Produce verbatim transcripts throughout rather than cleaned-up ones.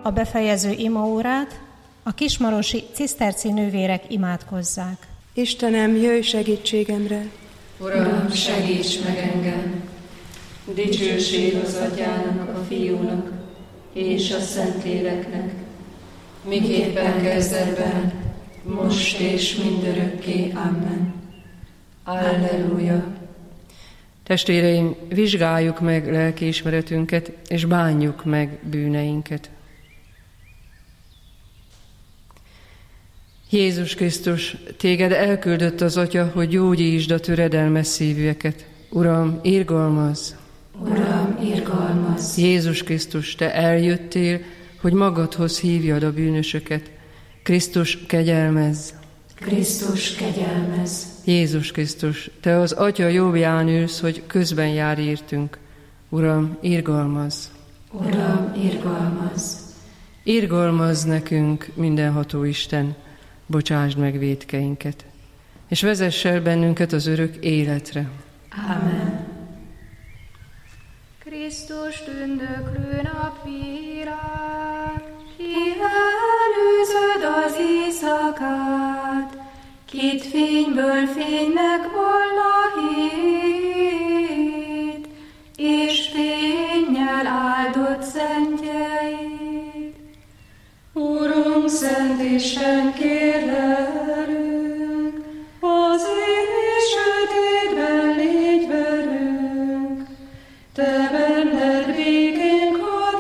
a befejező imaórát, a kismarosi ciszterci nővérek imádkozzák. Istenem, jöjj segítségemre! Uram, segíts meg engem! Dicsőség az Atyának, a Fiúnak és a Szentléleknek, miképpen kezdetben, most és mindörökké. Amen. Alleluja! Testvéreim, vizsgáljuk meg lelkiismeretünket, és bánjuk meg bűneinket. Jézus Krisztus, téged elküldött az Atya, hogy gyógyítsd a töredelmes szívűeket. Uram, irgalmazz! Uram, irgalmazz! Jézus Krisztus, te eljöttél, hogy magadhoz hívjad a bűnösöket. Krisztus, kegyelmezz! Krisztus, kegyelmezz! Jézus Krisztus, te az Atya jobbján ülsz, hogy közben jár értünk. Uram, irgalmazz! Uram, irgalmazz! Irgalmazz nekünk, mindenható Isten, bocsásd meg vétkeinket, és vezess el bennünket az örök életre. Amen. Krisztus tündöklő napvilág, ki előzöd az éjszakát, kit fényből fénynek volna hét, és fénnyel áldott szentjeid. Urunk, Szent Isten, kérlelünk, az éjs sötétben légy velünk, te benned békénk hadd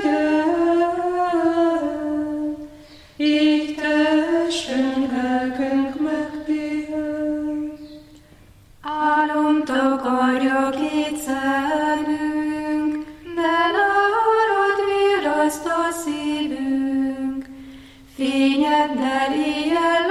legyen, így testünk, lelkünk megpihen. Álom takarja két szemünk, de nárad virraszt a szívünk, fényeddel éjjel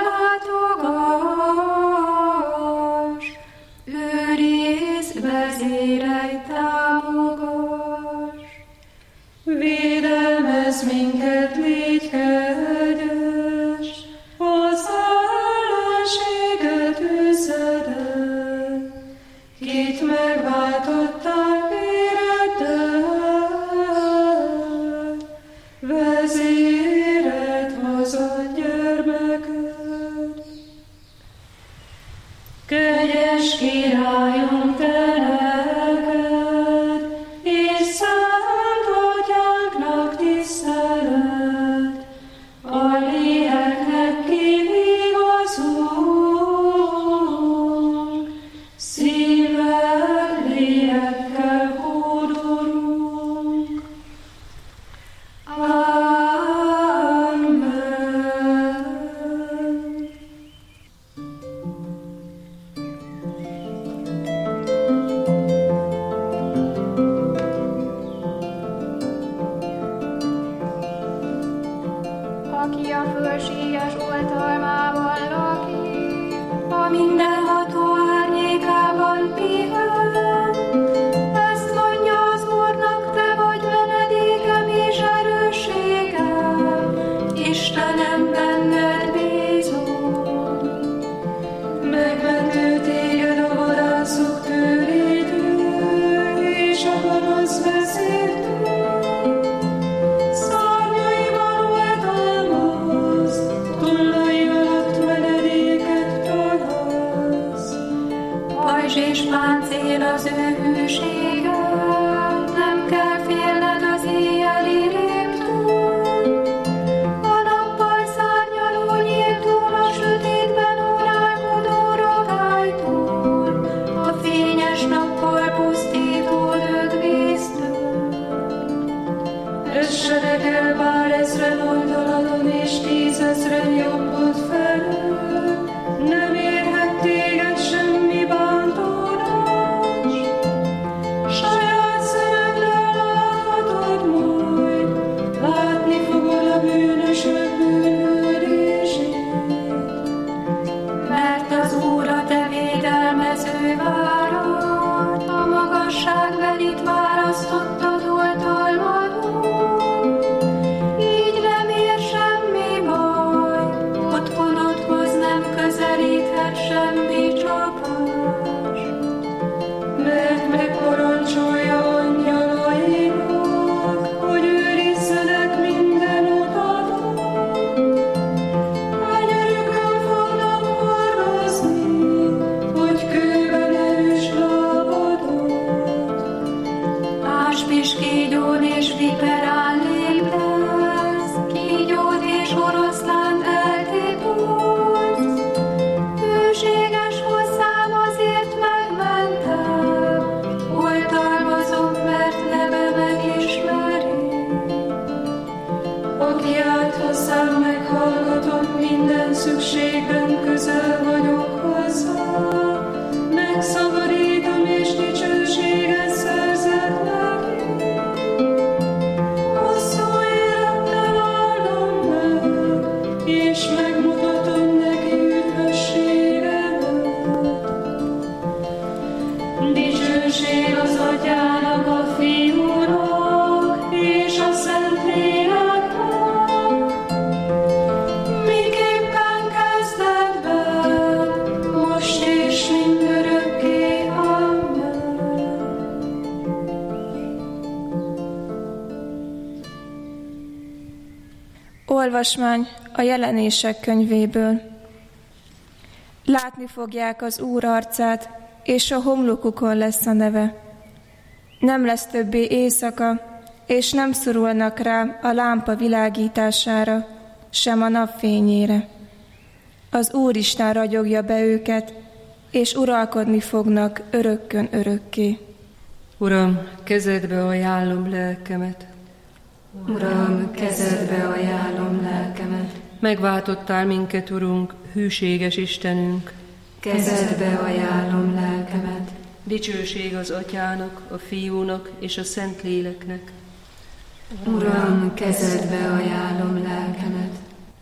látogass, őrizd, vezérelj, támogass. Védelmezz minket, légy kegyes, az ellenséget üzed el, kit megváltottál véreddel, vezéred hozad gyermeked. Kegyes Királyom, te neked, és Szent Atyánknak tisztelet, a léleknek kivigazunk, szívvel, lélekkel hódolunk. Amen. Aki a fölséges oltalmában lakik, a mindenható árnyékában pihen. Ezt mondja az Úrnak, te vagy menedékem és erősségem, Istenem, benned bízom. Megmentő téged a vadászok tőrétől, és a gonosz vezértől. Szárnyaiban oltalmaz, tollai alatt menedéket találsz. Pajzs és páncél az ő hűsége, nem kell félned az éjjeli rémtől. A nappal szárnyaló nyíltól, a sötétben uralkodó rogálytól, a fényes nappal pusztító dögvésztől. Essenek el bár ezren oldaladon, és tízezren jobbod felől, nem érhet téged semmi bántódás. Saját szemeddel láthatod majd, látni fogod a bűnösök bűnhődését. Mert az Úr a te védelmező várad, a magasságbelit választottad oltalmadon. Így nem ér semmi baj, otthonodhoz nem közelíthet szükségben közel vagyok hozzá, megszabadítom és dicsőséget szerzett neki. Hosszú élettel áldom meg, és megmutatom neki üdvösségemet. Dicsőség az Atyának, a Fiúnak és a Szentléleknek, miképpen kezdetben, most és mindörökké. Amen. Olvasmány a Jelenések könyvéből. Látni fogják az Úr arcát, és a homlokukon lesz a neve. Nem lesz többé éjszaka, és nem szorulnak rá a lámpa világítására, sem a napfényére. Az Úristen ragyogja be őket, és uralkodni fognak örökkön örökké. Uram, kezedbe ajánlom lelkemet. Uram, kezedbe ajánlom lelkemet. Megváltottál minket, Urunk, hűséges Istenünk. Kezedbe ajánlom lelkemet. Dicsőség az Atyának, a Fiúnak és a Szentléleknek. Uram, kezedbe ajánlom lelkemet.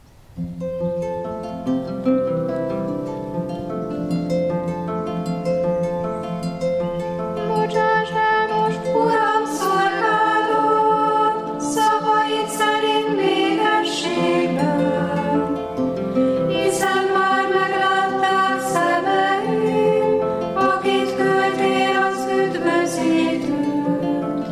Bocsáss el most, Uram, szolgálod, szavaid szerint végességben, hiszen már meglátták szemeim, akit küldtél az üdvözítőt.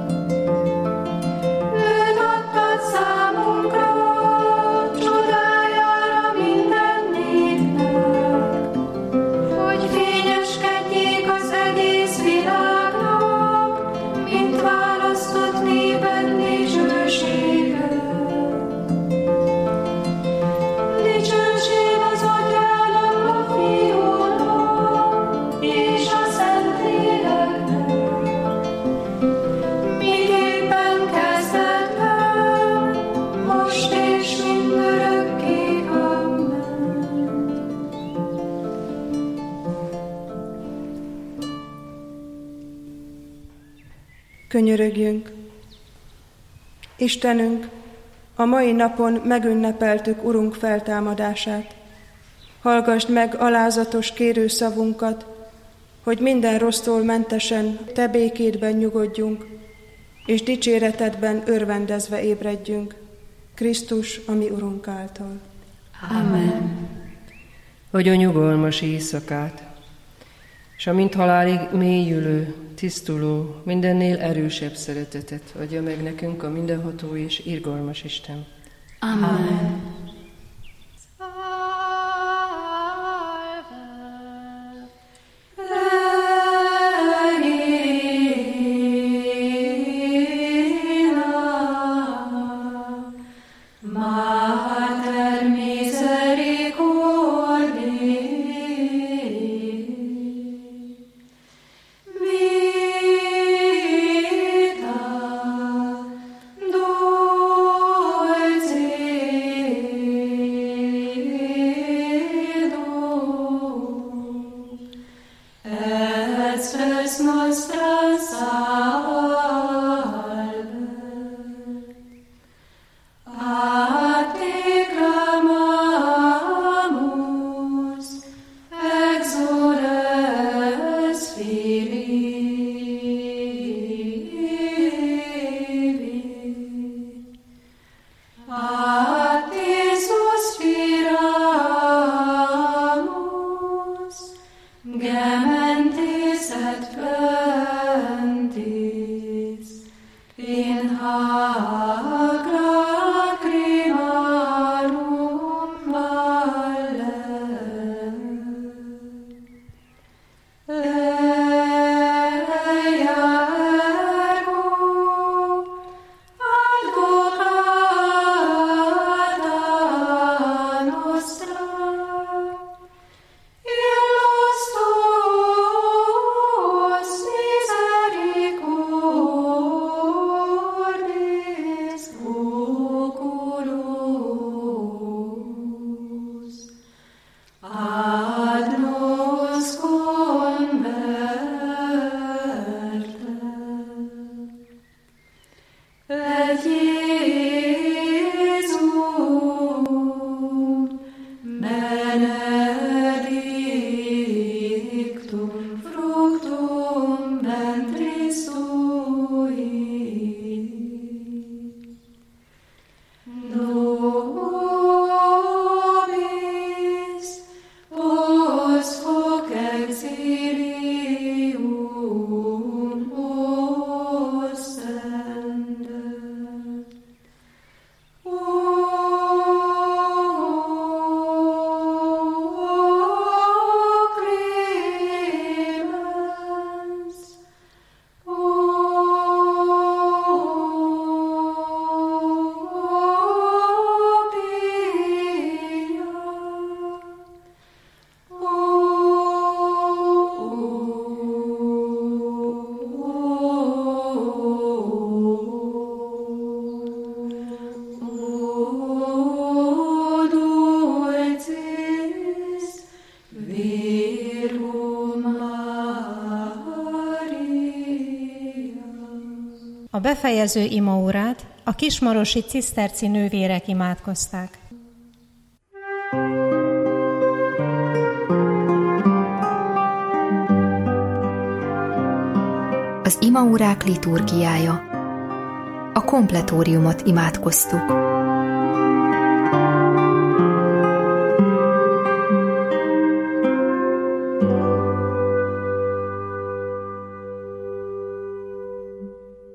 Őt adtad számunkra, csodájára minden népnek, hogy fényeskedjék az egész világnak, mint választott néped dicsősége. Dicsőség az Atyának, a Fiúnak és a Szentléleknek, miképpen kezdetben, most és mindörökké. Amen. Könyörögjünk! Istenünk, a mai napon megünnepeltük Urunk feltámadását. Hallgasd meg alázatos kérőszavunkat, hogy minden rossztól mentesen Te békédben nyugodjunk, és dicséretedben örvendezve ébredjünk. Krisztus, a mi Urunk által. Amen. Adj a nyugalmas éjszakát, és a mint halálig mélyülő, tisztuló, mindennél erősebb szeretetet adja meg nekünk a mindenható és irgalmas Isten. Amen. Mater misericordiae, vita dulcis befejező imaórát a kismarosi ciszterci nővérek imádkozták. Az imaórák liturgiája. A kompletóriumot imádkoztuk.